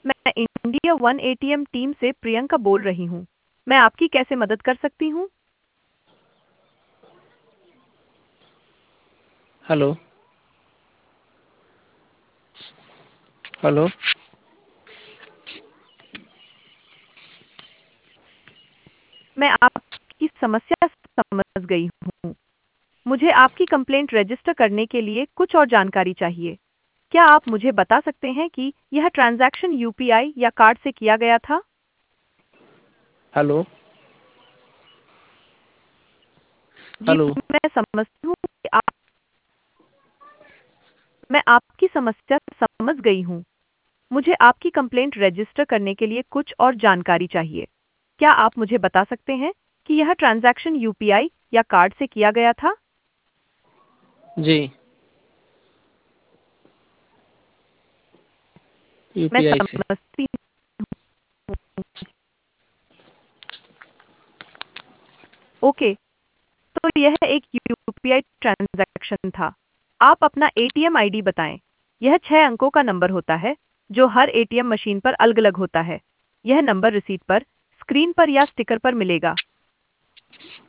मैं India one ATM team से प्रियंका बोल रही हूँ। मैं आपकी कैसे मदद कर सकती हूँ? हेलो। हेलो। मैं आपकी समस्या समझ गई हूँ। मुझे आपकी कंप्लेंट रजिस्टर करने के लिए कुछ और जानकारी चाहिए। क्या आप मुझे बता सकते हैं कि यह ट्रांजैक्शन यूपीआई या कार्ड से किया गया था? हेलो। जी, हेलो। मैं समझती हूँ कि मैं आपकी समस्या समझ गई हूँ। मुझे आपकी कंप्लेंट रजिस्टर करने के लिए कुछ और जानकारी चाहिए। क्या आप मुझे बता सकते हैं कि यह ट्रांजैक्शन यूपीआई या कार्ड से किया गया था? जी। मैं यूपीआई से। समझती हूँ। ओके, तो यह एक यूपीआई ट्रांजैक्शन था। आप अपना एटीएम आईडी बताएं। यह 6 अंकों का नंबर होता है, जो हर एटीएम मशीन पर अलग-अलग होता है। यह नंबर रिसीट पर, स्क्रीन पर या स्टिकर पर मिलेगा।